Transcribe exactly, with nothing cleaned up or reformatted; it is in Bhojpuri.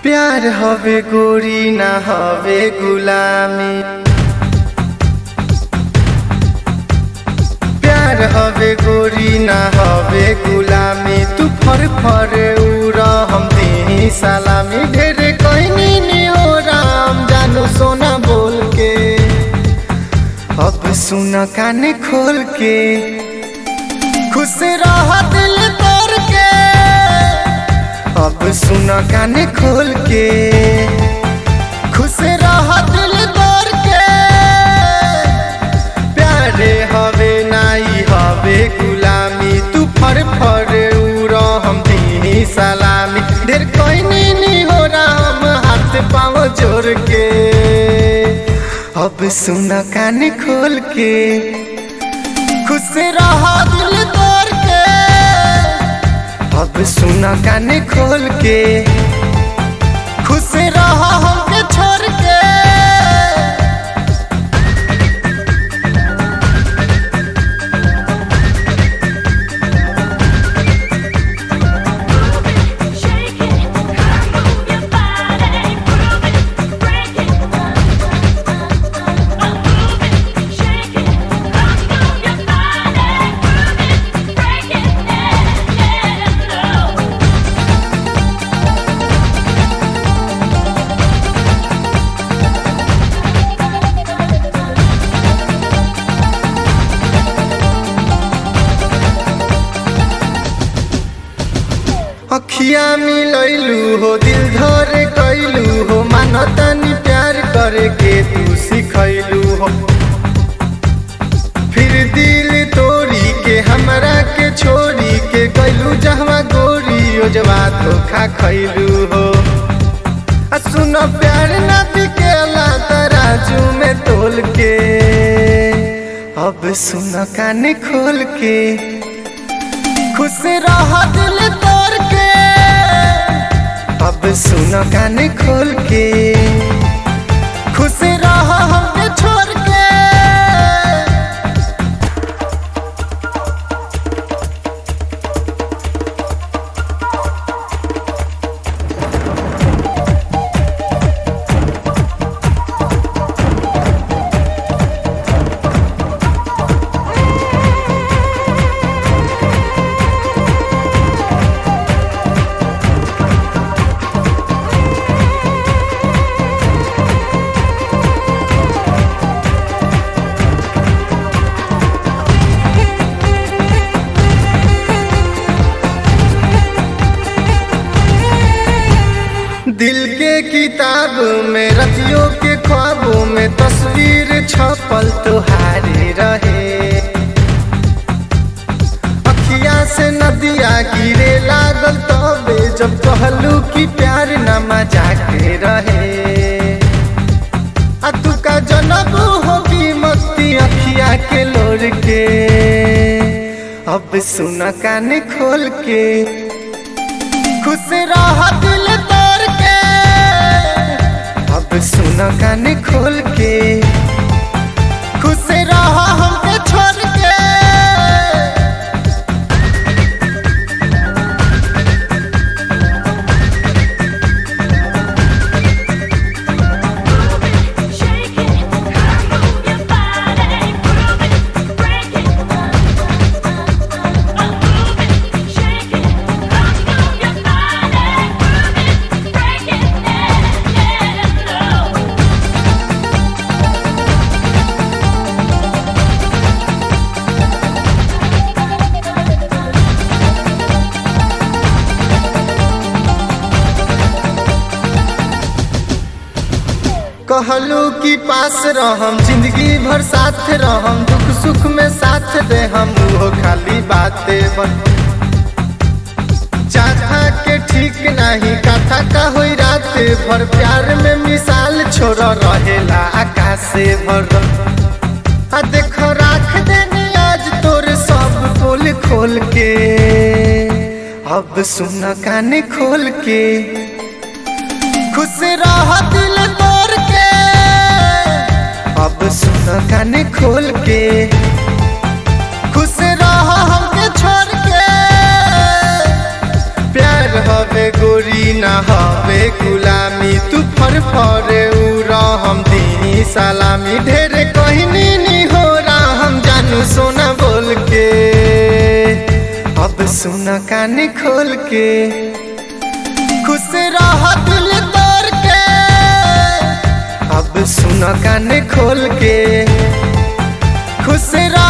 प्यार हवे गोरी ना हवे गुलामी। प्यार हवे गोरी ना हवे गुलामी। तू फर फर उड़ा हम दी सलामी। ढेरे कहनी नहीं हो राम जानू सोना बोल के। अब सुना कान खोल के खुश रह दिल तोड़ के। अब सुना कान खोल के खुश रह दिल तोड़ के। प्यारे हवे नाई हवे गुलामी। तू फर फर उड़ा हम दी सलामी। ढेर कहनी नहीं हो राम हाथ पाँव जोड़ के। अब सुना कान खोल के खुश रह दिल तोड़ के। अब सुना कान खोल के खुश रह हमके छोड़ के। अखिया मिलैलू हो दिल धर कैलू हो। मानतानी प्यार करे के तू सिखैलू हो। फिर दिल तोड़ी के हमरा के छोड़ी के कैलू जहवा गोरी ओजवा धोखा खैलू हो। सुनो प्यार ना बिकेला तराजू में तोल के। अब सुनो कान खोल के खुश रह दिल तोड़ के। अब सुनो कान खोल के खुश रह हमके छोड़ के। दिल के किताब में रतियों के ख्वाबों में तस्वीर छपल तुहारे रहे। अखिया से नदिया गिरे लागल तबे जब कहलू कि प्यार न मजाक रहे। आ तू का जनब होगी मस्ती अखिया के लोर के। अब सुना कान खोल के खुश रह दिल तोड़ के। अब सुना कान खोल के खुश रह हमके छोड़ के। कहलू कि पास रहम जिंदगी भर साथ रहम। दुख सुख में साथ दे हम वो खाली बातें बन। चाहा के ठीक नहीं कथा का होई रात भर। प्यार में मिसाल छोड़ रहेला आकाश भर। आ देखो राख देनी आज तोर सब पोल खोल के। अब सुना कान खोल के खुश रह दिल तोड़ के। अब सुना कान खोल के खुश रह हमके छोड़ के। प्यार हवे गोरी ना हो पे गुलामी तू फर फर उड़ा हम दी सलामी ढेर कहनी नी हो रहा हम जानू सोना बोल के अब सुना कान खोल के खुश रह दिल तोड़ के अब सुना कान खोल के खुश रह